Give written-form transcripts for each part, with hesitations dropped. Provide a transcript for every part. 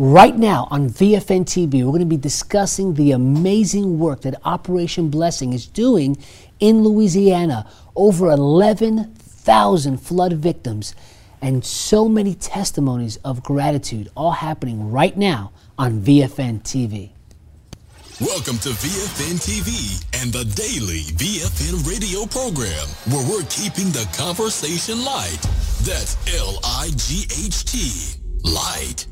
Right now on VFN TV, we're going to be discussing the amazing work that Operation Blessing is doing in Louisiana. Over 11,000 flood victims and so many testimonies of gratitude, all happening right now on VFN TV. Welcome to VFN TV and the daily VFN radio program, where we're keeping the conversation light. That's L-I-G-H-T, light.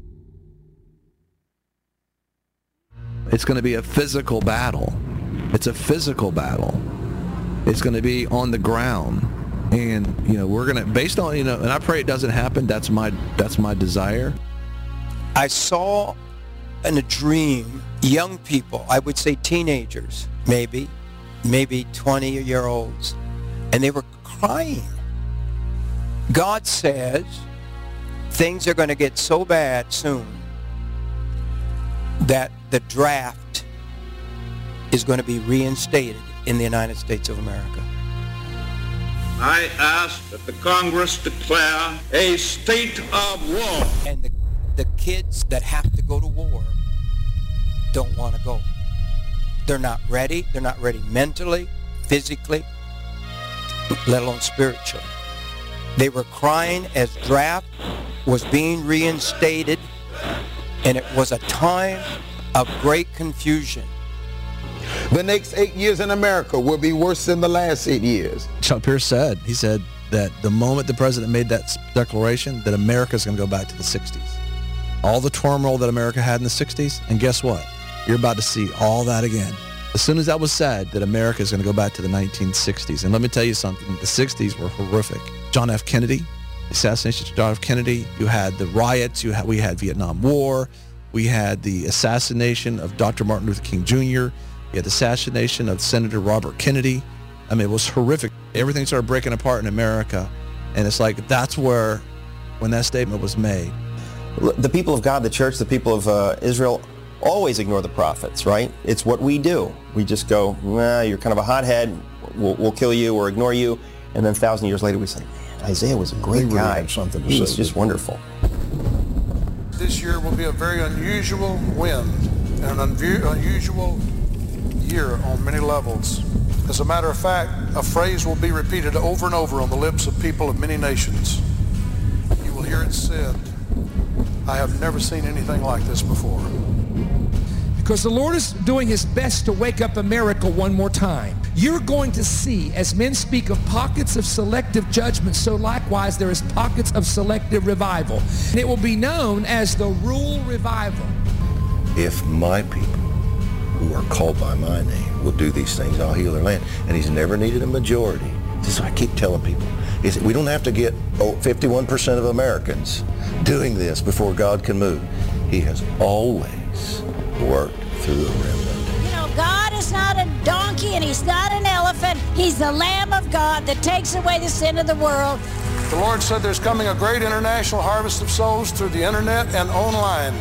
It's going to be a physical battle. It's a physical battle. It's going to be on the ground. And, we're going to, based on, and I pray it doesn't happen. That's my desire. I saw in a dream young people, I would say teenagers, maybe 20-year-olds, and they were crying. God says things are going to get so bad soon that the draft is going to be reinstated in the United States of America. I ask that the Congress declare a state of war. And the kids that have to go to war don't want to go. They're not ready. They're not ready mentally, physically, let alone spiritually. They were crying as draft was being reinstated, and it was a time of great confusion. The next 8 years in America will be worse than the last 8 years. Chuck Pierce said that the moment the president made that declaration, that America's going to go back to the 60s. All the turmoil that America had in the 60s, and guess what? You're about to see all that again. As soon as that was said, that America is going to go back to the 1960s. And let me tell you something, the 60s were horrific. John F. Kennedy, the assassination of John F. Kennedy, you had the riots, we had Vietnam War, we had the assassination of Dr. Martin Luther King Jr., you had the assassination of Senator Robert Kennedy. I mean, it was horrific. Everything started breaking apart in America. And it's like, that's where, when that statement was made. The people of God, the church, the people of Israel, always ignore the prophets, right? It's what we do. We just go, you're kind of a hothead, we'll kill you or ignore you. And then 1,000 years later we say, man, Isaiah was a great guy. He was just wonderful. This year will be a very unusual wind and an unusual year on many levels. As a matter of fact, a phrase will be repeated over and over on the lips of people of many nations. You will hear it said, I have never seen anything like this before. Because the Lord is doing his best to wake up America one more time. You're going to see, as men speak of pockets of selective judgment, so likewise there is pockets of selective revival. And it will be known as the Rule Revival. If my people who are called by my name will do these things, I'll heal their land. And he's never needed a majority. This is what I keep telling people. Is we don't have to get 51% of Americans doing this before God can move. He has always worked through a remnant. God is not a donkey and he's not an elephant. He's the Lamb of God that takes away the sin of the world. The Lord said there's coming a great international harvest of souls through the internet and online.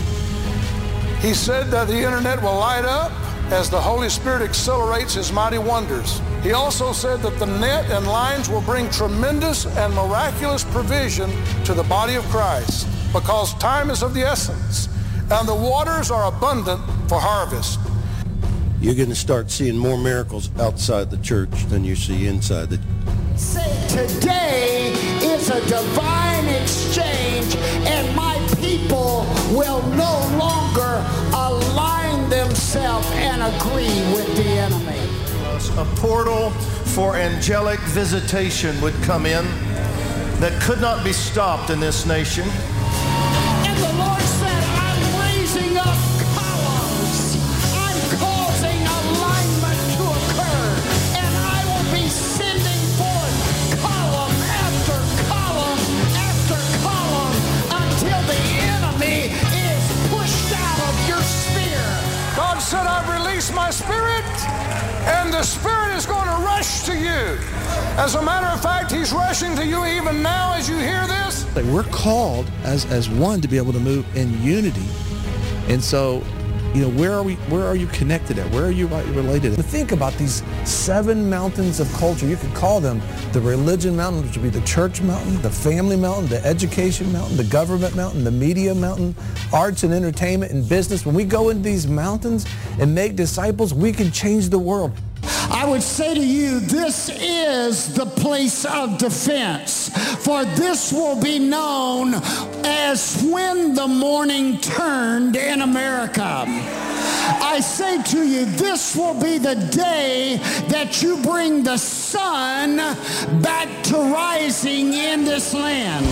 He said that the internet will light up as the Holy Spirit accelerates his mighty wonders. He also said that the net and lines will bring tremendous and miraculous provision to the body of Christ, because time is of the essence and the waters are abundant for harvest. You're going to start seeing more miracles outside the church than you see inside the church. Say today is a divine exchange, and my people will no longer align themselves and agree with the enemy. A portal for angelic visitation would come in that could not be stopped in this nation. And the Lord said, I'm raising up columns. I'm causing alignment to occur. And I will be sending forth column after column after column until the enemy is pushed out of your sphere. God said, I've released my spirit, and the Spirit is going to rush to you. As a matter of fact, he's rushing to you even now as you hear this. We're called as one to be able to move in unity. And so You know, where are you connected at? Where are you related at? Think about these 7 mountains of culture. You could call them the religion mountain, which would be the church mountain, the family mountain, the education mountain, the government mountain, the media mountain, arts and entertainment and business. When we go into these mountains and make disciples, we can change the world. I would say to you, this is the place of defense, for this will be known as when the morning turned in America. I say to you, this will be the day that you bring the sun back to rising in this land.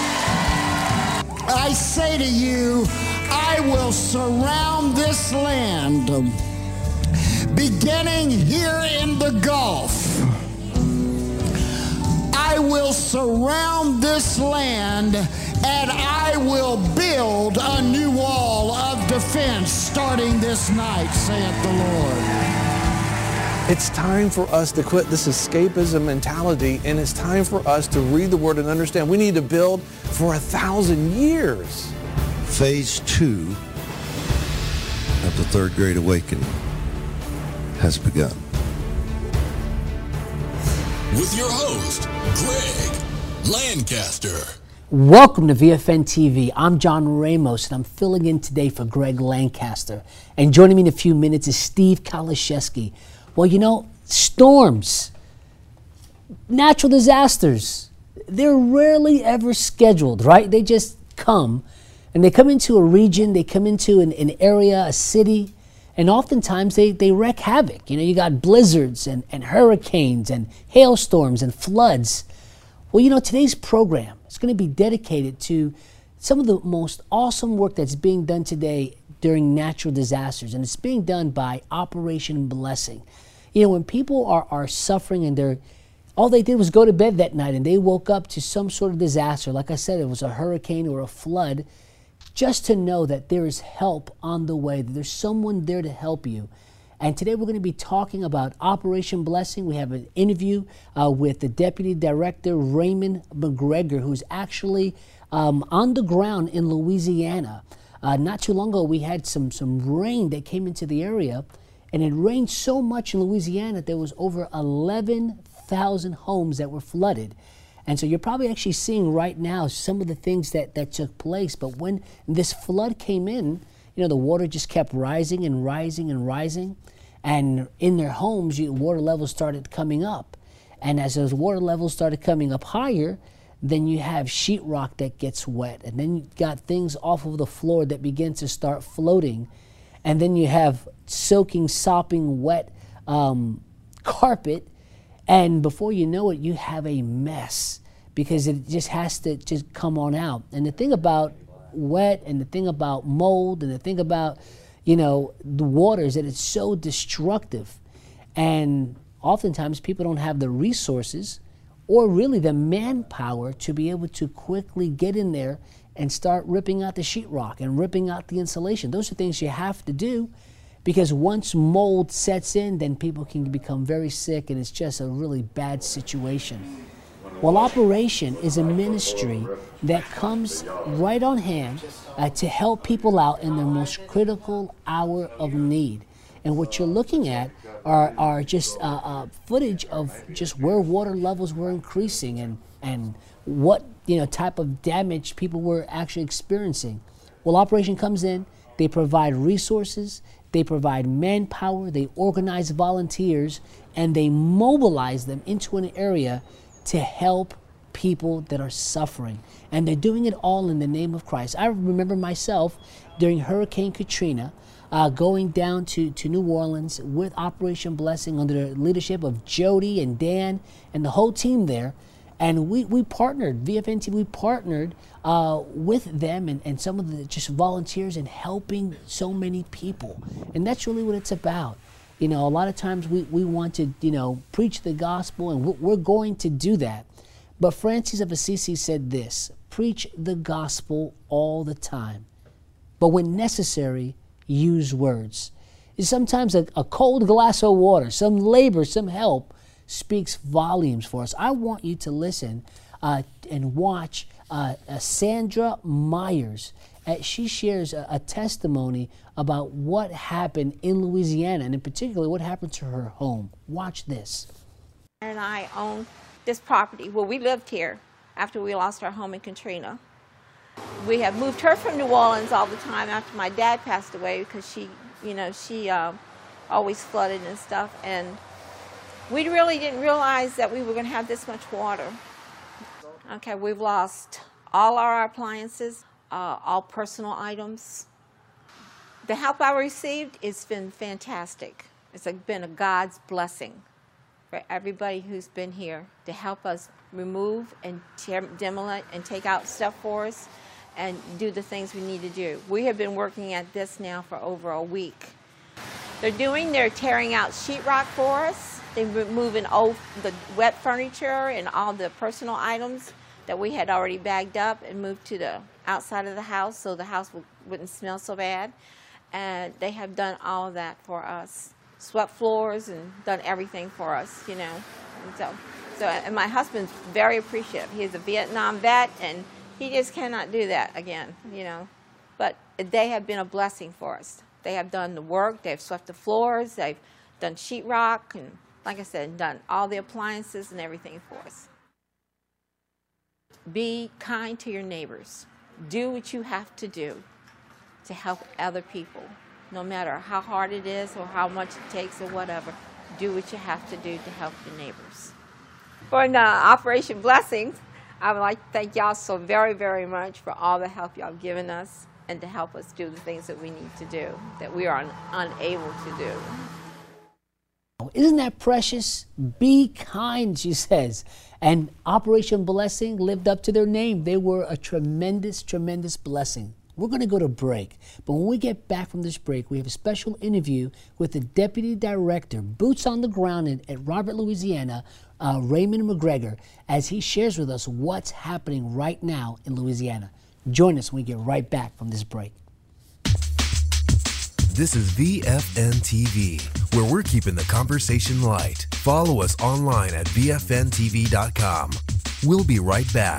I say to you, I will surround this land, beginning here in the Gulf. I will surround this land and I will build a new wall of defense starting this night, saith the Lord. It's time for us to quit this escapism mentality, and it's time for us to read the Word and understand we need to build for 1,000 years. Phase 2 of the Third Great Awakening has begun. With your host, Greg Lancaster. Welcome to VFN TV. I'm John Ramos, and I'm filling in today for Greg Lancaster. And joining me in a few minutes is Steve Kaliszewski. Well, you know, storms, natural disasters, they're rarely ever scheduled, right? They just come, and they come into a region, they come into an area, a city, and oftentimes they wreak havoc. You know, you got blizzards and hurricanes and hailstorms and floods. Well, you know, today's program is going to be dedicated to some of the most awesome work that's being done today during natural disasters, and it's being done by Operation Blessing. You know, when people are suffering and all they did was go to bed that night and they woke up to some sort of disaster, like I said, it was a hurricane or a flood, just to know that there is help on the way, that there's someone there to help you. And today we're going to be talking about Operation Blessing. We have an interview with the Deputy Director, Raymond McGregor, who's actually on the ground in Louisiana. Not too long ago, we had some rain that came into the area, and it rained so much in Louisiana that there was over 11,000 homes that were flooded. And so you're probably actually seeing right now some of the things that took place. But when this flood came in, you know, the water just kept rising and rising and rising. And in their homes, water levels started coming up. And as those water levels started coming up higher, then you have sheetrock that gets wet. And then you got things off of the floor that begin to start floating. And then you have soaking, sopping wet carpet. And before you know it, you have a mess because it just has to just come on out. And the thing about wet and the thing about mold and the thing about, you know, the water is that it's so destructive. And oftentimes people don't have the resources or really the manpower to be able to quickly get in there and start ripping out the sheetrock and ripping out the insulation. Those are things you have to do, because once mold sets in, then people can become very sick, and it's just a really bad situation. Well, Operation is a ministry that comes right on hand to help people out in their most critical hour of need. And what you're looking at are just footage of just where water levels were increasing and what, you know, type of damage people were actually experiencing. Well, Operation comes in, they provide resources, they provide manpower, they organize volunteers, and they mobilize them into an area to help people that are suffering. And they're doing it all in the name of Christ. I remember myself during Hurricane Katrina going down to New Orleans with Operation Blessing under the leadership of Jody and Dan and the whole team there. And we partnered, VFN TV, we partnered with them and some of the just volunteers in helping so many people. And that's really what it's about. You know, a lot of times we want to, you know, preach the gospel, and we're going to do that. But Francis of Assisi said this: preach the gospel all the time, but when necessary, use words. Sometimes a cold glass of water, some labor, some help speaks volumes for us. I want you to listen and watch Sandra Myers she shares a testimony about what happened in Louisiana, and in particular, what happened to her home. Watch this. And I own this property. Well, we lived here after we lost our home in Katrina. We have moved her from New Orleans all the time after my dad passed away because she always flooded and stuff. And we really didn't realize that we were going to have this much water. Okay, we've lost all our appliances, all personal items. The help I received has been fantastic. It's been a God's blessing for everybody who's been here to help us remove and demolish and take out stuff for us and do the things we need to do. We have been working at this now for over a week. They're tearing out sheetrock for us. They're removing the wet furniture and all the personal items that we had already bagged up and moved to the outside of the house so the house wouldn't smell so bad. And they have done all of that for us. Swept floors and done everything for us, you know. And my husband's very appreciative. He's a Vietnam vet, and he just cannot do that again, you know. But they have been a blessing for us. They have done the work. They've swept the floors. They've done sheetrock, and like I said, done all the appliances and everything for us. Be kind to your neighbors. Do what you have to do to help other people. No matter how hard it is or how much it takes or whatever, do what you have to do to help your neighbors. For Operation Blessings, I would like to thank y'all so very, very much for all the help y'all have given us and to help us do the things that we need to do, that we are unable to do. Isn't that precious? Be kind, she says. And Operation Blessing lived up to their name. They were a tremendous, tremendous blessing. We're going to go to break, but when we get back from this break, we have a special interview with the Deputy Director, boots on the ground at Robert, Louisiana, Raymond McGregor, as he shares with us what's happening right now in Louisiana. Join us when we get right back from this break. This is VFN TV, where we're keeping the conversation light. Follow us online at VFNTV.com. We'll be right back.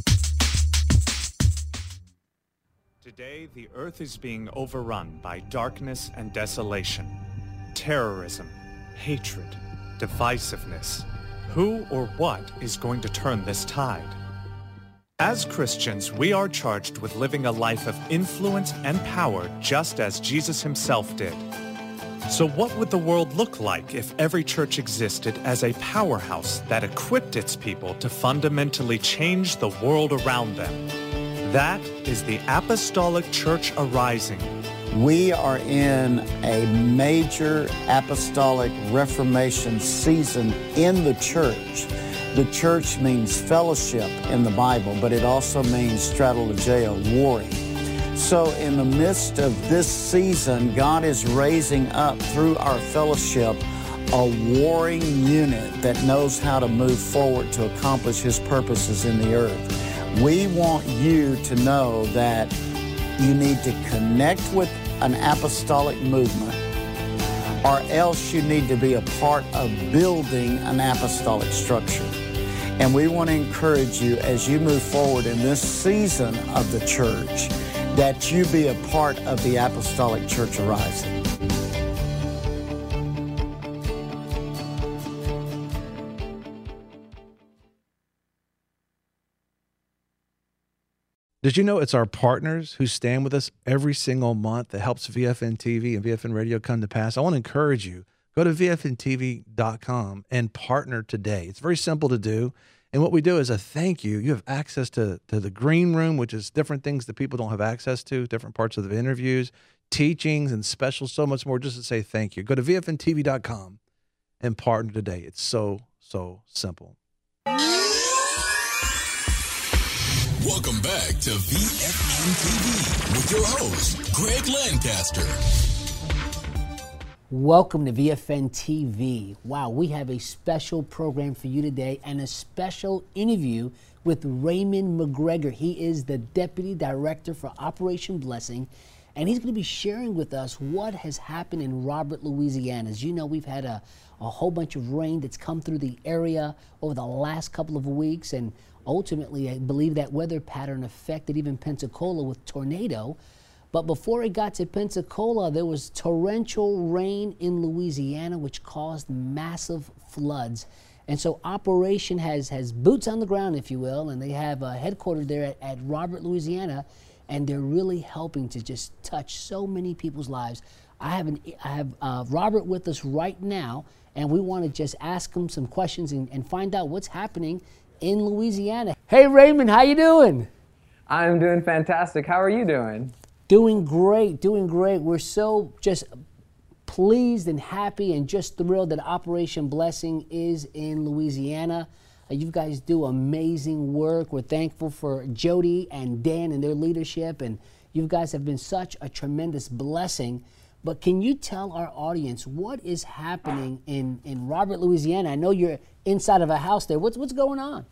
Today, the earth is being overrun by darkness and desolation, terrorism, hatred, divisiveness. Who or what is going to turn this tide? As Christians, we are charged with living a life of influence and power just as Jesus himself did. So what would the world look like if every church existed as a powerhouse that equipped its people to fundamentally change the world around them? That is the Apostolic Church arising. We are in a major apostolic reformation season in the church. The church means fellowship in the Bible, but it also means strategeo, warring. So in the midst of this season, God is raising up through our fellowship a warring unit that knows how to move forward to accomplish His purposes in the earth. We want you to know that you need to connect with an apostolic movement, or else you need to be a part of building an apostolic structure. And we want to encourage you as you move forward in this season of the church that you be a part of the Apostolic Church arising. Did you know it's our partners who stand with us every single month that helps VFN TV and VFN Radio come to pass? I want to encourage you, go to VFNTV.com and partner today. It's very simple to do. And what we do is a thank you. You have access to the green room, which is different things that people don't have access to, different parts of the interviews, teachings, and specials, so much more, just to say thank you. Go to VFNTV.com and partner today. It's so, so simple. Welcome back to VFN TV with your host, Greg Lancaster. Welcome to VFN TV. Wow, we have a special program for you today and a special interview with Raymond McGregor. He is the Deputy Director for Operation Blessing, and he's going to be sharing with us what has happened in Robert, Louisiana. As you know, we've had a whole bunch of rain that's come through the area over the last couple of weeks, and Ultimately, I believe that weather pattern affected even Pensacola with tornado. But before it got to Pensacola, there was torrential rain in Louisiana, which caused massive floods. And so Operation has boots on the ground, if you will, and they have a headquarters there at Robert, Louisiana, and they're really helping to just touch so many people's lives. I have Robert with us right now, and we want to just ask him some questions and find out what's happening in Louisiana. Hey, Raymond, how you doing? I'm doing fantastic. How are you doing? Doing great, doing great. We're so just pleased and happy and just thrilled that Operation Blessing is in Louisiana. You guys do amazing work. We're thankful for Jody and Dan and their leadership, and you guys have been such a tremendous blessing. But can you tell our audience what is happening in Robert, Louisiana? I know you're inside of a house there. What's going on?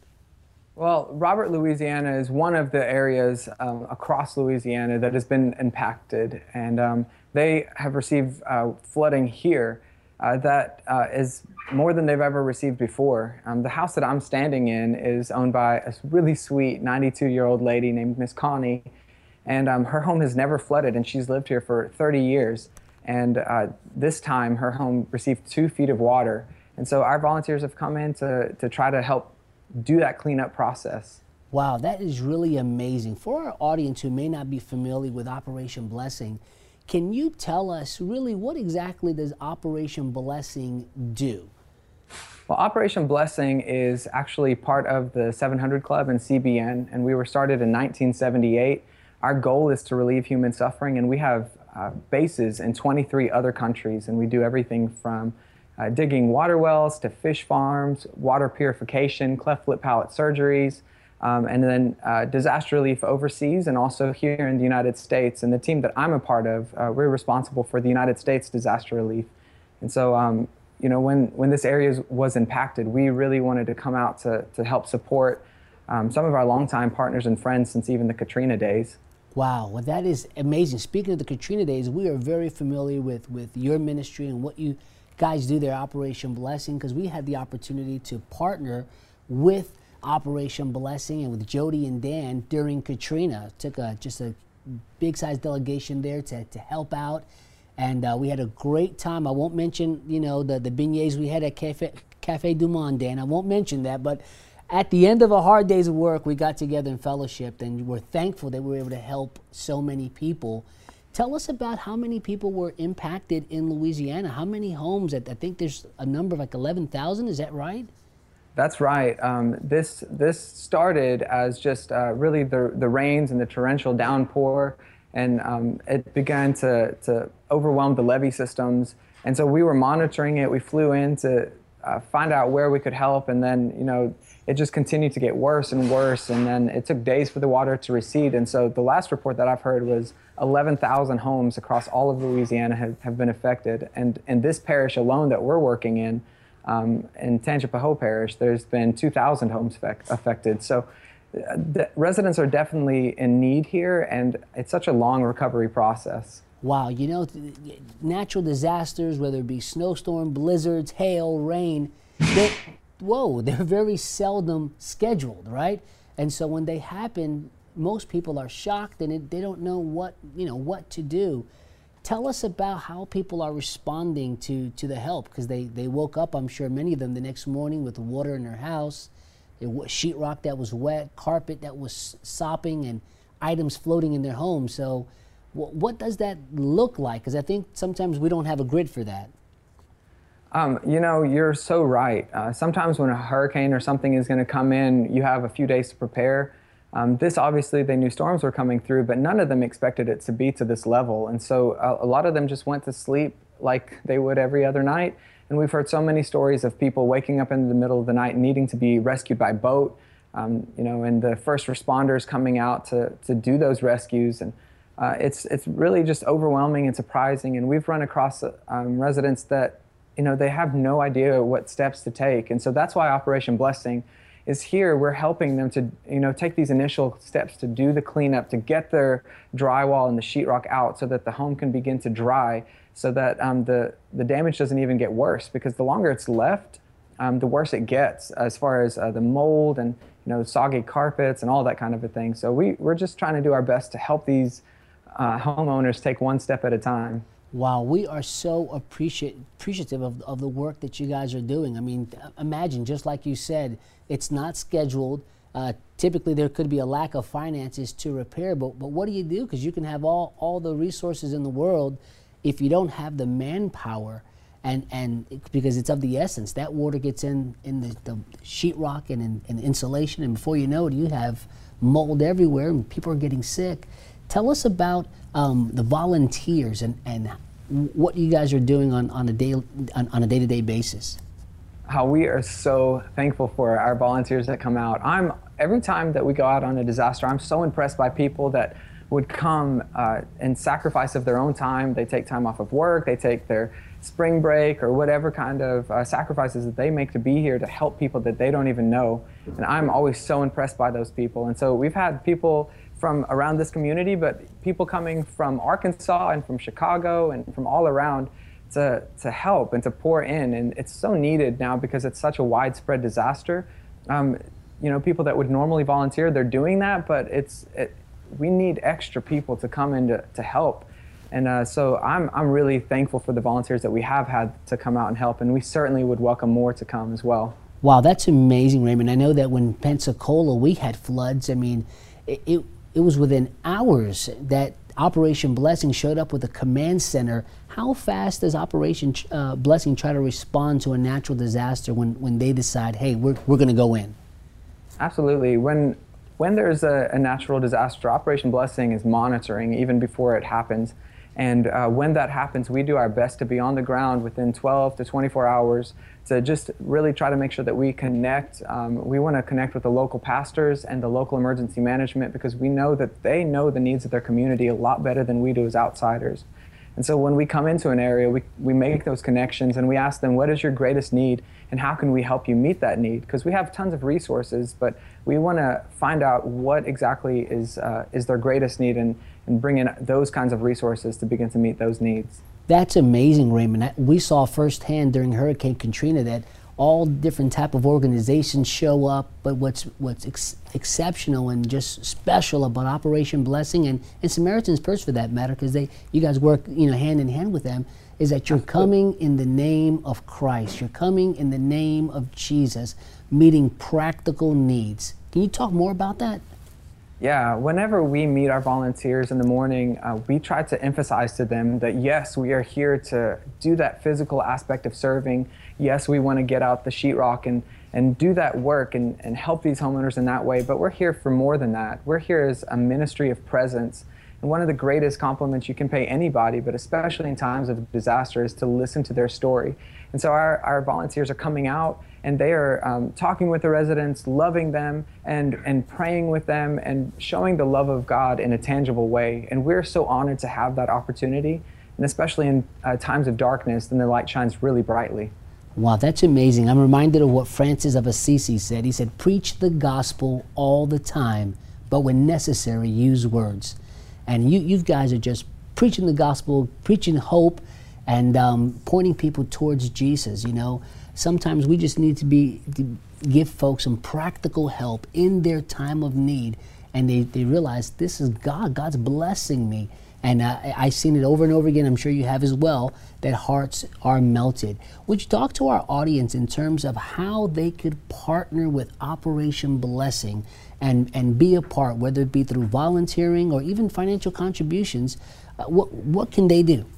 Well, Robert, Louisiana is one of the areas across Louisiana that has been impacted, and they have received flooding here that is more than they've ever received before. The house that I'm standing in is owned by a really sweet 92-year-old lady named Miss Connie, and her home has never flooded, and she's lived here for 30 years. And this time, her home received 2 feet of water, and so our volunteers have come in to try to help do that cleanup process. Wow, that is really amazing. For our audience who may not be familiar with Operation Blessing, can you tell us really what exactly does Operation Blessing do? Well, Operation Blessing is actually part of the 700 Club and CBN, and we were started in 1978. Our goal is to relieve human suffering, and we have bases in 23 other countries, and we do everything from digging water wells to fish farms, water purification, cleft lip palate surgeries, and then disaster relief overseas and also here in the United States. And the team that I'm a part of, we're responsible for the United States disaster relief. And so, you know, when this area was impacted, we really wanted to come out to help support some of our longtime partners and friends since even the Katrina days. Wow, well, that is amazing. Speaking of the Katrina days, we are very familiar with your ministry and what you guys do there, Operation Blessing, because we had the opportunity to partner with Operation Blessing and with Jody and Dan during Katrina. Took just a big-sized delegation there to help out, and we had a great time. I won't mention, you know, the beignets we had at Cafe Du Monde, Dan. I won't mention that, but at the end of a hard day's of work, we got together and fellowshiped, and we're thankful that we were able to help so many people. Tell us about how many people were impacted in Louisiana. How many homes? I think there's a number of like 11,000. Is that right? That's right. This started as just really the rains and the torrential downpour, and it began to overwhelm the levee systems. And so we were monitoring it. We flew in to find out where we could help, and then, you know, it just continued to get worse and worse, and then it took days for the water to recede. And so the last report that I've heard was 11,000 homes across all of Louisiana have been affected. And in this parish alone that we're working in Tangipahoa Parish, there's been 2,000 homes affected. So the residents are definitely in need here, and it's such a long recovery process. Wow, you know, natural disasters, whether it be snowstorm, blizzards, hail, rain, they're very seldom scheduled, right? And so when they happen, most people are shocked and they don't know what to do. Tell us about how people are responding to the help, because they woke up, I'm sure many of them, the next morning with water in their house, sheetrock that was wet, carpet that was sopping, and items floating in their home. So what does that look like? Because I think sometimes we don't have a grid for that. You know, you're so right. Sometimes when a hurricane or something is going to come in, you have a few days to prepare. This obviously, they knew storms were coming through, but none of them expected it to be to this level. And so a lot of them just went to sleep like they would every other night. And we've heard so many stories of people waking up in the middle of the night needing to be rescued by boat, you know, and the first responders coming out to do those rescues. And it's really just overwhelming and surprising. And we've run across residents that, you know, they have no idea what steps to take. And so that's why Operation Blessing is here. We're helping them to, you know, take these initial steps to do the cleanup, to get their drywall and the sheetrock out so that the home can begin to dry, so that the damage doesn't even get worse, because the longer it's left, the worse it gets as far as the mold and, you soggy carpets and all that kind of a thing. So we're just trying to do our best to help these homeowners take one step at a time. Wow, we are so appreciative of the work that you guys are doing. I mean, imagine, just like you said, it's not scheduled. Typically, there could be a lack of finances to repair, but what do you do? Because you can have all the resources in the world, if you don't have the manpower, and because it's of the essence, that water gets in the sheetrock and in insulation, and before you know it, you have mold everywhere and people are getting sick. Tell us about the volunteers and what you guys are doing on a day-to-day basis. How we are so thankful for our volunteers that come out. Every time that we go out on a disaster, I'm so impressed by people that would come and sacrifice of their own time. They take time off of work, they take their spring break or whatever kind of sacrifices that they make to be here to help people that they don't even know. And I'm always so impressed by those people. And so we've had people from around this community, but people coming from Arkansas and from Chicago and from all around to help and to pour in. And it's so needed now because it's such a widespread disaster. People that would normally volunteer, they're doing that, but we need extra people to come in to help. And so I'm really thankful for the volunteers that we have had to come out and help, and we certainly would welcome more to come as well. Wow, that's amazing, Raymond. I know that when Pensacola, we had floods. I mean, it was within hours that Operation Blessing showed up with a command center. How fast does Operation Blessing try to respond to a natural disaster when they decide, hey, we're going to go in? Absolutely. When there's a natural disaster, Operation Blessing is monitoring even before it happens. And when that happens, we do our best to be on the ground within 12 to 24 hours to just really try to make sure that we connect. We want to connect with the local pastors and the local emergency management because we know that they know the needs of their community a lot better than we do as outsiders. And so when we come into an area, we make those connections and we ask them, what is your greatest need and how can we help you meet that need? Because we have tons of resources, but we want to find out what exactly is their greatest need and bring in those kinds of resources to begin to meet those needs. That's amazing, Raymond. We saw firsthand during Hurricane Katrina that all different type of organizations show up, but what's exceptional and just special about Operation Blessing and Samaritan's Purse for that matter, because you guys work hand in hand with them, is that you're coming in the name of Christ. You're coming in the name of Jesus, meeting practical needs. Can you talk more about that? Yeah, whenever we meet our volunteers in the morning, we try to emphasize to them that yes, we are here to do that physical aspect of serving. Yes, we want to get out the sheetrock and do that work and help these homeowners in that way, but we're here for more than that. We're here as a ministry of presence. And one of the greatest compliments you can pay anybody, but especially in times of disaster, is to listen to their story. And so our volunteers are coming out and they are talking with the residents, loving them and praying with them and showing the love of God in a tangible way. And we're so honored to have that opportunity. And especially in times of darkness, then the light shines really brightly. Wow, that's amazing. I'm reminded of what Francis of Assisi said. He said, preach the gospel all the time, but when necessary, use words. And you guys are just preaching the gospel, preaching hope, and pointing people towards Jesus. Sometimes we just need to give folks some practical help in their time of need, and they realize this is God. God's blessing me. And I've seen it over and over again, I'm sure you have as well, that hearts are melted. Would you talk to our audience in terms of how they could partner with Operation Blessing and be a part, whether it be through volunteering or even financial contributions? What can they do?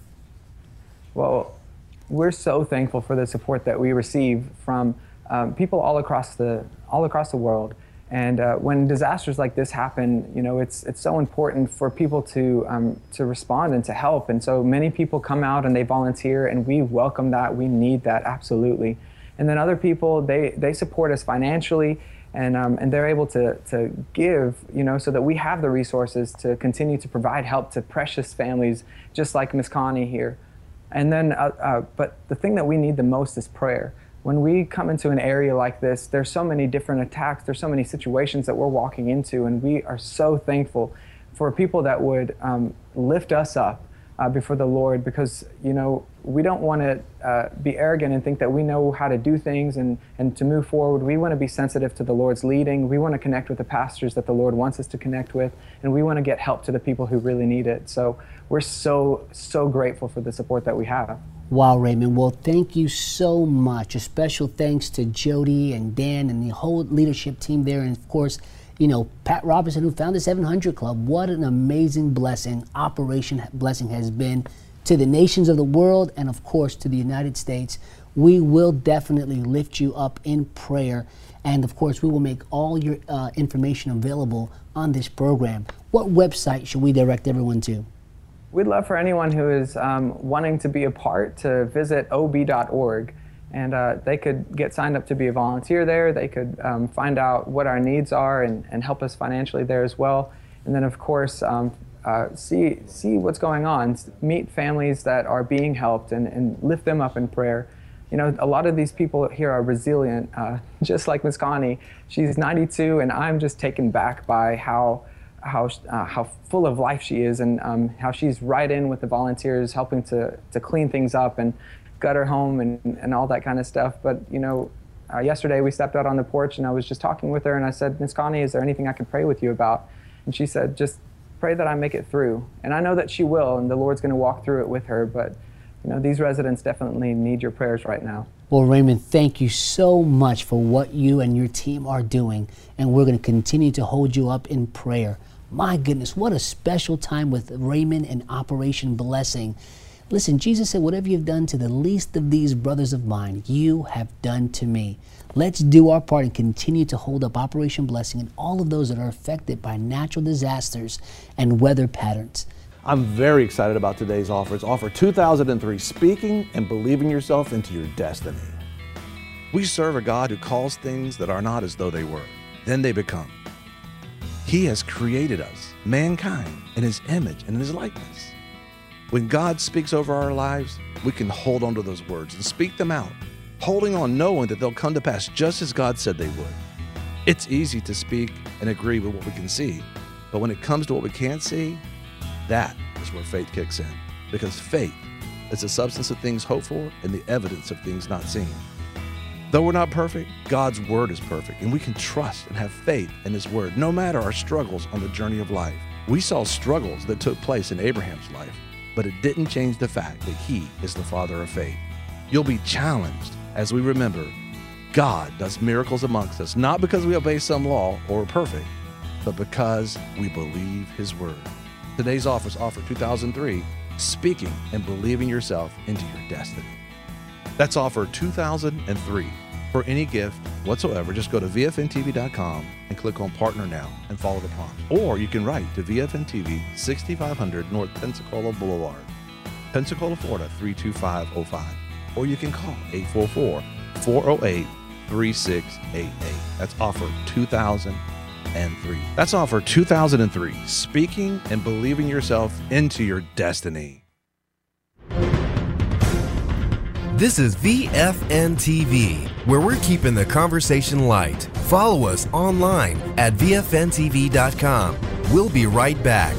Well, we're so thankful for the support that we receive from people all across the world. And when disasters like this happen, it's so important for people to respond and to help. And so many people come out and they volunteer, and we welcome that. We need that, absolutely. And then other people, they support us financially, and they're able to give, so that we have the resources to continue to provide help to precious families, just like Miss Connie here. And then, but the thing that we need the most is prayer. When we come into an area like this, there's so many different attacks, there's so many situations that we're walking into, and we are so thankful for people that would lift us up before the Lord, because, we don't want to be arrogant and think that we know how to do things and to move forward. We want to be sensitive to the Lord's leading. We want to connect with the pastors that the Lord wants us to connect with, and we want to get help to the people who really need it. So we're so grateful for the support that we have. Wow, Raymond. Well, thank you so much. A special thanks to Jody and Dan and the whole leadership team there, and of course, Pat Robertson, who founded 700 Club. What an amazing blessing Operation Blessing has been to the nations of the world and, of course, to the United States. We will definitely lift you up in prayer. And, of course, we will make all your information available on this program. What website should we direct everyone to? We'd love for anyone who is wanting to be a part to visit ob.org. And they could get signed up to be a volunteer there. They could find out what our needs are and help us financially there as well. And then, of course, see what's going on, meet families that are being helped and lift them up in prayer. A lot of these people here are resilient, just like Miss Connie. She's 92, and I'm just taken back by how full of life she is, and how she's right in with the volunteers, helping to clean things up and gutter home and all that kind of stuff. But yesterday we stepped out on the porch, and I was just talking with her, and I said, Miss Connie, is there anything I can pray with you about? And she said, just pray that I make it through. And I know that she will, and the Lord's going to walk through it with her. But these residents definitely need your prayers right now. Well, Raymond, thank you so much for what you and your team are doing, and we're going to continue to hold you up in prayer. My goodness, what a special time with Raymond and Operation Blessing. Listen, Jesus said, whatever you've done to the least of these brothers of mine, you have done to me. Let's do our part and continue to hold up Operation Blessing and all of those that are affected by natural disasters and weather patterns. I'm very excited about today's offer. It's offer 2003, Speaking and Believing Yourself into Your Destiny. We serve a God who calls things that are not as though they were. Then they become. He has created us, mankind, in His image and in His likeness. When God speaks over our lives, we can hold on to those words and speak them out, holding on knowing that they'll come to pass just as God said they would. It's easy to speak and agree with what we can see, but when it comes to what we can't see, that is where faith kicks in, because faith is the substance of things hoped for and the evidence of things not seen. Though we're not perfect, God's word is perfect, and we can trust and have faith in His word, no matter our struggles on the journey of life. We saw struggles that took place in Abraham's life, but it didn't change the fact that he is the father of faith. You'll be challenged as we remember God does miracles amongst us, not because we obey some law or are perfect, but because we believe His word. Today's offer is offer 2003, Speaking and Believing Yourself into Your Destiny. That's offer 2003. For any gift whatsoever, just go to VFNTV.com and click on Partner Now and follow the prompts. Or you can write to VFN TV, 6500 North Pensacola Boulevard, Pensacola, Florida, 32505. Or you can call 844-408-3688. That's offer 2003. That's offer 2003, Speaking and Believing Yourself into Your Destiny. This is VFN TV, where we're keeping the conversation light. Follow us online at VFNTV.com. We'll be right back.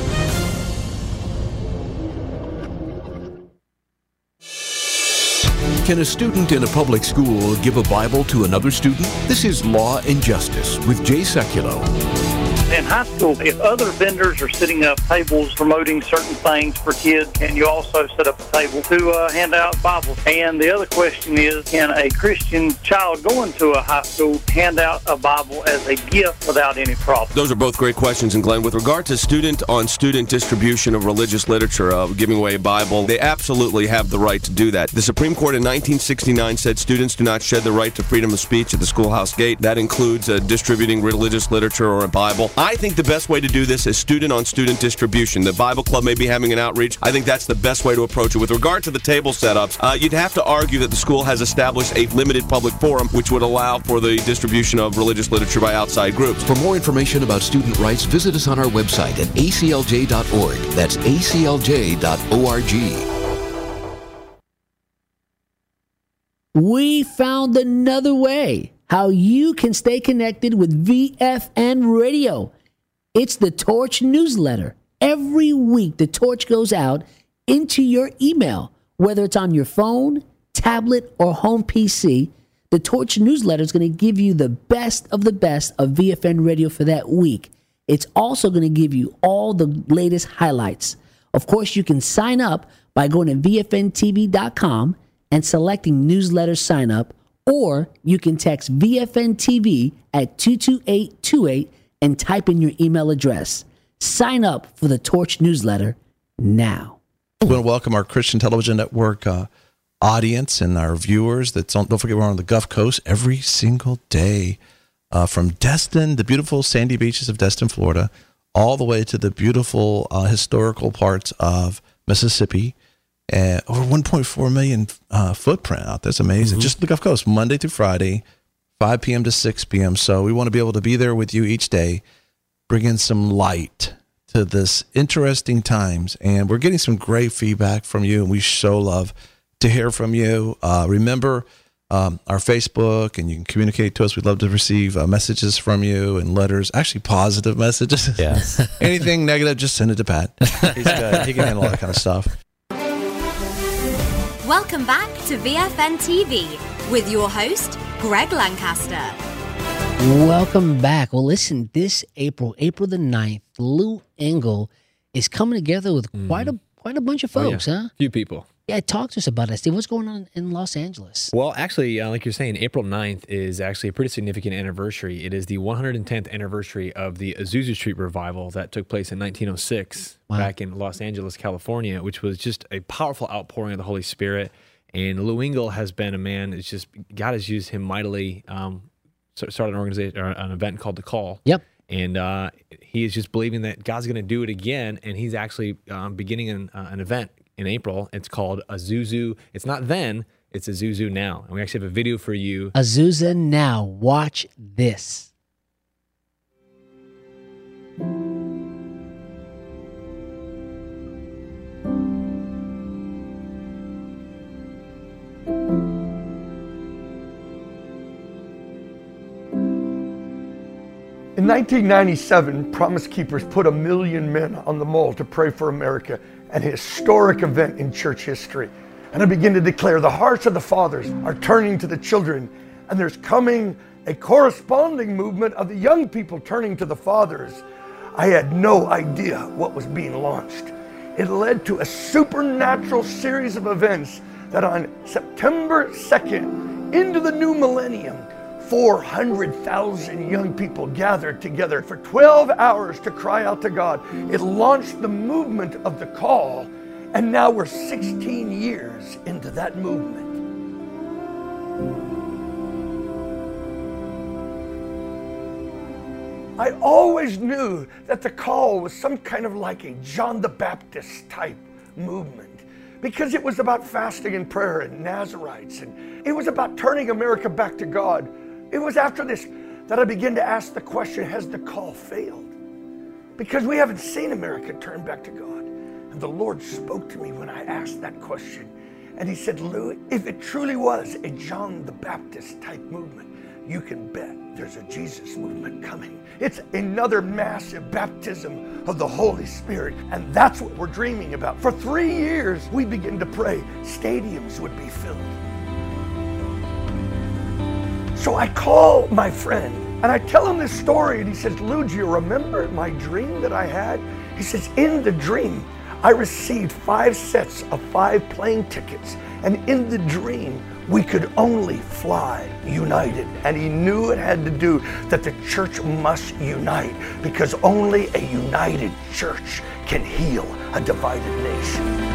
Can a student in a public school give a Bible to another student? This is Law and Justice with Jay Sekulow. In high school, if other vendors are setting up tables promoting certain things for kids, can you also set up a table to hand out Bibles? And the other question is, can a Christian child going to a high school hand out a Bible as a gift without any problem? Those are both great questions, and Glenn, with regard to student-on-student distribution of religious literature, giving away a Bible, they absolutely have the right to do that. The Supreme Court in 1969 said students do not shed the right to freedom of speech at the schoolhouse gate. That includes distributing religious literature or a Bible. I think the best way to do this is student-on-student distribution. The Bible Club may be having an outreach. I think that's the best way to approach it. With regard to the table setups, you'd have to argue that the school has established a limited public forum which would allow for the distribution of religious literature by outside groups. For more information about student rights, visit us on our website at aclj.org. That's aclj.org. We found another way how you can stay connected with VFN Radio. It's the Torch newsletter. Every week, the Torch goes out into your email Whether it's on your phone, tablet, or home PC, the Torch newsletter is going to give you the best of VFN radio for that week. It's also going to give you all the latest highlights. Of course, you can sign up by going to VFNTV.com and selecting newsletter sign up, or you can text VFN-TV at 22828 and type in your email address. Sign up for the Torch newsletter now. We want to welcome our Christian Television Network audience and our viewers. Don't forget, we're on the Gulf Coast every single day, from Destin, the beautiful sandy beaches of Destin, Florida, all the way to the beautiful historical parts of Mississippi. Over 1.4 million footprint out. That's amazing. Just the Gulf Coast, Monday through Friday, 5 p.m. to 6 p.m. So we want to be able to be there with you each day, bring in some light to this interesting times. And we're getting some great feedback from you, and we so love to hear from you. Remember our Facebook, and you can communicate to us. We'd love to receive messages from you and letters, actually positive messages. Yes. Anything negative, just send it to Pat. He's good. He can handle all that kind of stuff. Welcome back to VFN TV with your host, Greg Lancaster. Welcome back. Well, listen, this April the 9th, Lou Engle is coming together with quite a bunch of folks, huh? A few people. Yeah, talk to us about that, Steve. What's going on in Los Angeles? Well, actually, like you're saying, April 9th is actually a pretty significant anniversary. It is the 110th anniversary of the Azusa Street revival that took place in 1906 back in Los Angeles, California, which was just a powerful outpouring of the Holy Spirit. And Lou Engle has been a man, it's just, God has used him mightily. Started an organization, or an event called The Call. Yep. And he is just believing that God's going to do it again. And he's actually beginning an event in April. It's called Azusa. It's not then, it's Azusa Now. And we actually have a video for you. Azusa Now. Watch this. In 1997, Promise Keepers put 1 million men on the Mall to pray for America, an historic event in church history. And I begin to declare the hearts of the fathers are turning to the children, and there's coming a corresponding movement of the young people turning to the fathers. I had no idea what was being launched. It led to a supernatural series of events that on September 2nd, into the new millennium, 400,000 young people gathered together for 12 hours to cry out to God. It launched the movement of The Call, and now we're 16 years into that movement. I always knew that The Call was some kind of like a John the Baptist type movement, because it was about fasting and prayer and Nazarites, and it was about turning America back to God. It was after this that I began to ask the question, has the call failed? Because we haven't seen America turn back to God. And the Lord spoke to me when I asked that question. And he said, Lou, if it truly was a John the Baptist type movement, you can bet there's a Jesus movement coming. It's another massive baptism of the Holy Spirit. And that's what we're dreaming about. For 3 years, we began to pray stadiums would be filled. So I call my friend and I tell him this story, and he says, Lou, do you remember my dream that I had? He says, in the dream, I received 5 sets of 5 plane tickets, and in the dream, we could only fly united. And he knew it had to do that the church must unite, because only a united church can heal a divided nation.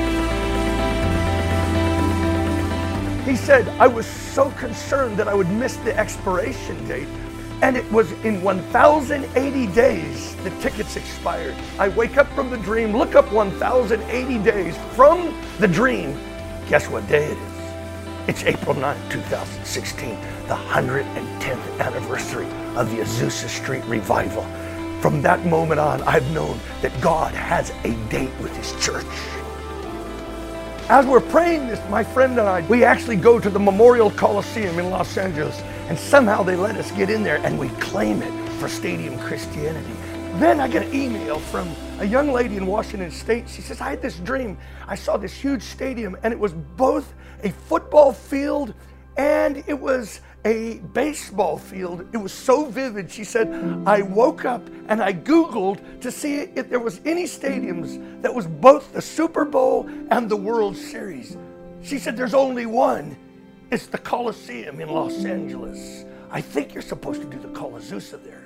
He said, I was so concerned that I would miss the expiration date, and it was in 1,080 days the tickets expired. I wake up from the dream, look up 1,080 days from the dream. Guess what day it is? It's April 9, 2016, the 110th anniversary of the Azusa Street revival. From that moment on, I've known that God has a date with His church. As we're praying this, my friend and I, we actually go to the Memorial Coliseum in Los Angeles, and somehow they let us get in there and we claim it for Stadium Christianity. Then I get an email from a young lady in Washington State. She says, I had this dream. I saw this huge stadium, and it was both a football field and it was a baseball field. It was so vivid. She said, I woke up and I Googled to see if there was any stadiums that was both the Super Bowl and the World Series. She said, there's only one. It's the Coliseum in Los Angeles. I think you're supposed to do the Call of Azusa there.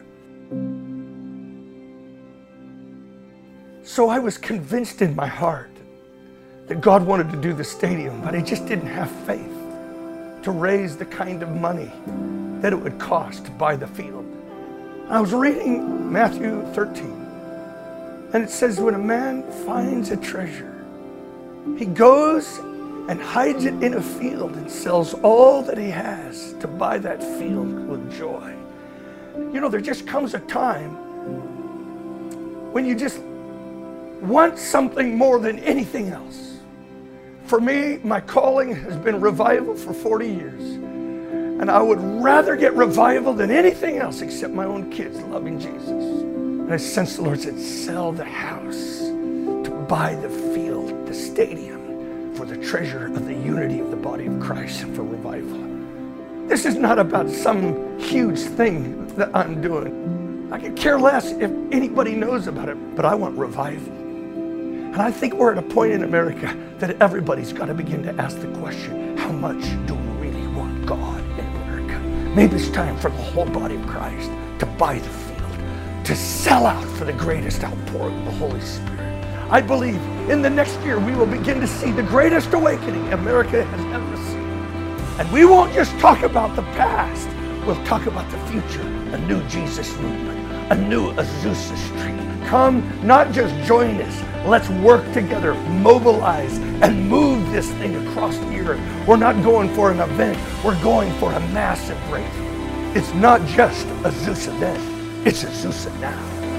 So I was convinced in my heart that God wanted to do the stadium, but I just didn't have faith to raise the kind of money that it would cost to buy the field. I was reading Matthew 13, and it says, when a man finds a treasure, he goes and hides it in a field and sells all that he has to buy that field with joy. You know, there just comes a time when you just want something more than anything else. For me, my calling has been revival for 40 years. And I would rather get revival than anything else except my own kids loving Jesus. And I sensed the Lord said, sell the house to buy the field, the stadium, for the treasure of the unity of the body of Christ and for revival. This is not about some huge thing that I'm doing. I could care less if anybody knows about it, but I want revival. And I think we're at a point in America that everybody's got to begin to ask the question, how much do we really want God in America? Maybe it's time for the whole body of Christ to buy the field, to sell out for the greatest outpouring of the Holy Spirit. I believe in the next year we will begin to see the greatest awakening America has ever seen. And we won't just talk about the past, we'll talk about the future, a new Jesus movement, a new Azusa Street. Come, not just join us. Let's work together, mobilize, and move this thing across the earth. We're not going for an event. We're going for a massive breakthrough. It's not just Azusa then. It's Azusa now.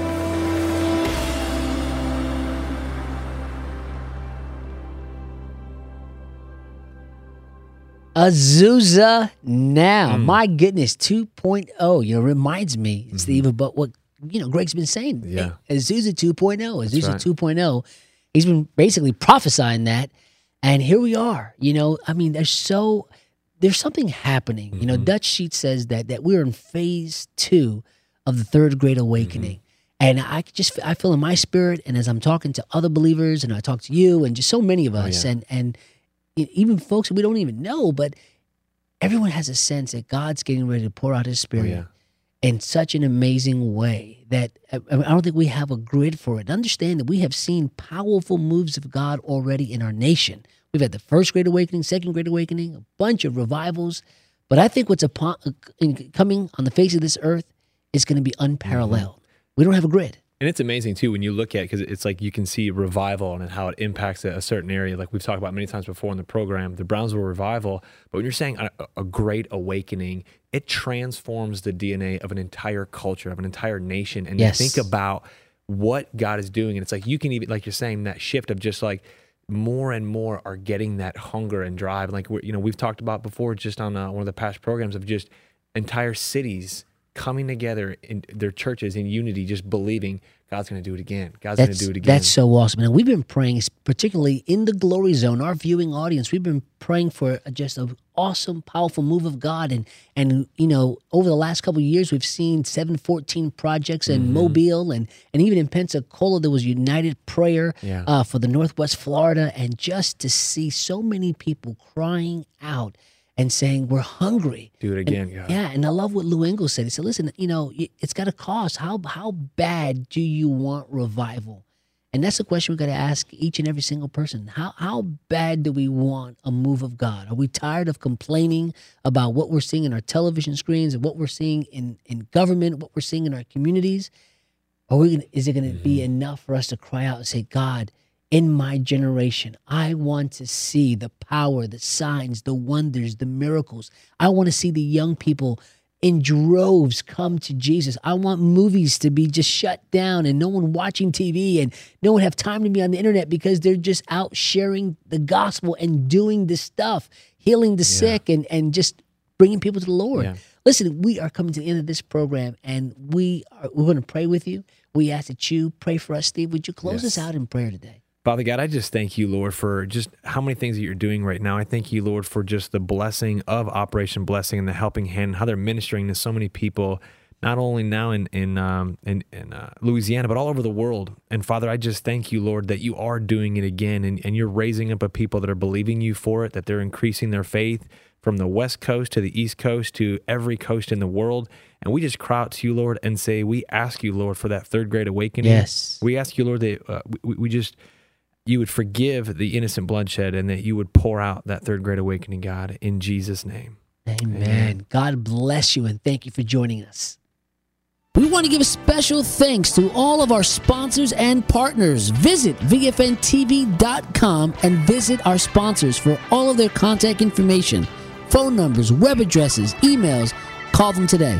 Azusa now. My goodness, 2.0. You know, reminds me, Steve, about what Greg's been saying. Yeah. Azusa 2.0. Azusa right. 2.0. He's been basically prophesying that. And here we are. You know, I mean, there's something happening. You know, Dutch Sheet says that we're in phase 2 of the third great awakening. And I feel in my spirit, and as I'm talking to other believers, and I talk to you, and just so many of us, and even folks that we don't even know, but everyone has a sense that God's getting ready to pour out His Spirit in such an amazing way that I don't think we have a grid for it. Understand that we have seen powerful moves of God already in our nation. We've had the first Great Awakening, second Great Awakening, a bunch of revivals. But I think what's coming on the face of this earth is going to be unparalleled. We don't have a grid. And it's amazing, too, when you look at it, because it's like you can see revival and how it impacts a certain area. Like we've talked about many times before in the program, the Brownsville Revival. But when you're saying a great awakening, it transforms the DNA of an entire culture, of an entire nation. And you think about what God is doing. And it's like you can even, like you're saying, that shift of just like more and more are getting that hunger and drive. Like, we've talked about before just on one of the past programs of just entire cities coming together in their churches in unity, just believing God's going to do it again. God's going to do it again. That's so awesome. And we've been praying, particularly in the Glory Zone, our viewing audience, we've been praying for just an awesome, powerful move of God. And over the last couple of years, we've seen 714 projects in Mobile and even in Pensacola, there was United Prayer for the Northwest Florida. And just to see so many people crying out and saying, we're hungry. Do it again, God. Yeah, and I love what Lou Engle said. He said, listen, it's got to cost. How bad do you want revival? And that's the question we've got to ask each and every single person. How bad do we want a move of God? Are we tired of complaining about what we're seeing in our television screens and what we're seeing in government, what we're seeing in our communities? Is it going to be enough for us to cry out and say, God, in my generation, I want to see the power, the signs, the wonders, the miracles. I want to see the young people in droves come to Jesus. I want movies to be just shut down and no one watching TV and no one have time to be on the internet because they're just out sharing the gospel and doing this stuff, healing the sick and just bringing people to the Lord. Yeah. Listen, we are coming to the end of this program, and we're going to pray with you. We ask that you pray for us. Steve, would you close us out in prayer today? Father God, I just thank you, Lord, for just how many things that you're doing right now. I thank you, Lord, for just the blessing of Operation Blessing and the helping hand, how they're ministering to so many people, not only now in Louisiana, but all over the world. And Father, I just thank you, Lord, that you are doing it again, and you're raising up a people that are believing you for it, that they're increasing their faith from the West Coast to the East Coast to every coast in the world. And we just cry out to you, Lord, and say, we ask you, Lord, for that third great awakening. Yes. We ask you, Lord, that you would forgive the innocent bloodshed and that you would pour out that third great awakening, God, in Jesus' name. Amen. God bless you, and thank you for joining us. We want to give a special thanks to all of our sponsors and partners. Visit VFNTV.com and visit our sponsors for all of their contact information, phone numbers, web addresses, emails. Call them today.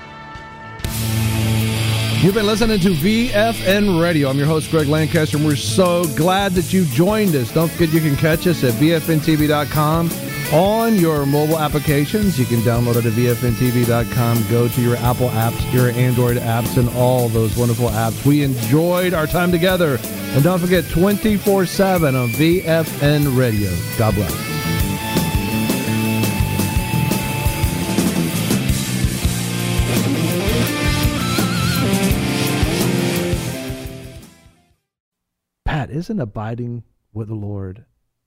You've been listening to VFN Radio. I'm your host, Greg Lancaster, and we're so glad that you joined us. Don't forget you can catch us at VFNTV.com on your mobile applications. You can download it at VFNTV.com. Go to your Apple apps, your Android apps, and all those wonderful apps. We enjoyed our time together. And don't forget, 24/7 on VFN Radio. God bless. Pat, isn't abiding with the Lord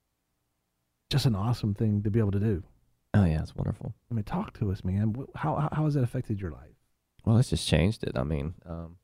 just an awesome thing to be able to do? Oh, yeah, it's wonderful. I mean, talk to us, man. How has that affected your life? Well, it's just changed it. I mean,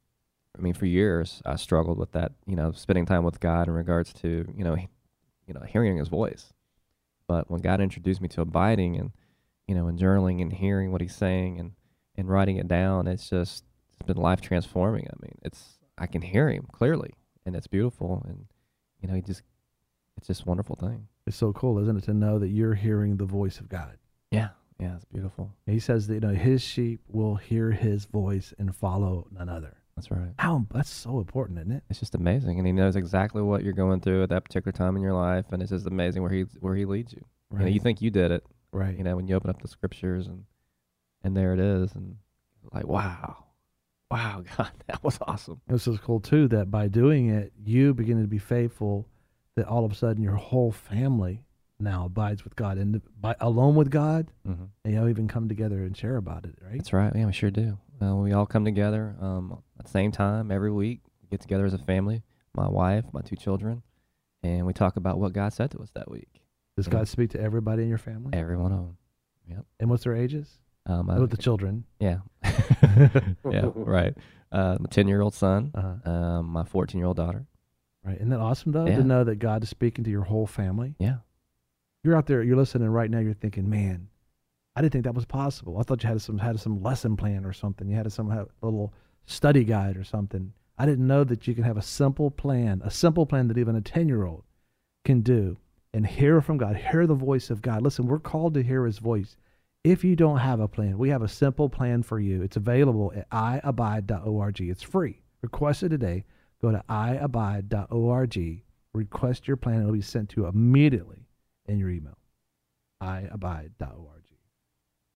for years I struggled with that, spending time with God in regards to, hearing His voice. But when God introduced me to abiding and, and journaling and hearing what He's saying and writing it down, it's been life transforming. I mean, I can hear Him clearly, and it's beautiful, and it's just a wonderful thing. It's so cool, isn't it, to know that you're hearing the voice of God? Yeah, it's beautiful. He says that His sheep will hear His voice and follow none other. That's right. That's so important, isn't it? It's just amazing, and He knows exactly what you're going through at that particular time in your life, and it's just amazing where He leads you. Right. You think you did it, right? When you open up the scriptures and there it is, and like wow, God, that was awesome. This is cool too, that by doing it, you begin to be faithful. That all of a sudden your whole family now abides with God and alone with God, mm-hmm. and y'all even come together and share about it, right? That's right. Yeah, we sure do. We all come together at the same time every week. We get together as a family, my wife, my 2 children, and we talk about what God said to us that week. Does God speak to everybody in your family? Every one of them. Yep. And what's their ages? With the children. Yeah. Yeah, right. My 10-year-old son, my 14-year-old daughter. Right. Isn't that awesome, though, Yeah. to know that God is speaking to your whole family? Yeah. You're out there, you're listening right now, you're thinking, man, I didn't think that was possible. I thought you had some lesson plan or something. You had some little study guide or something. I didn't know that you can have a simple plan that even a 10-year-old can do and hear from God, hear the voice of God. Listen, we're called to hear His voice. If you don't have a plan, we have a simple plan for you. It's available at iabide.org. It's free. Request it today. Go to iabide.org, request your plan, and it'll be sent to you immediately in your email. iabide.org.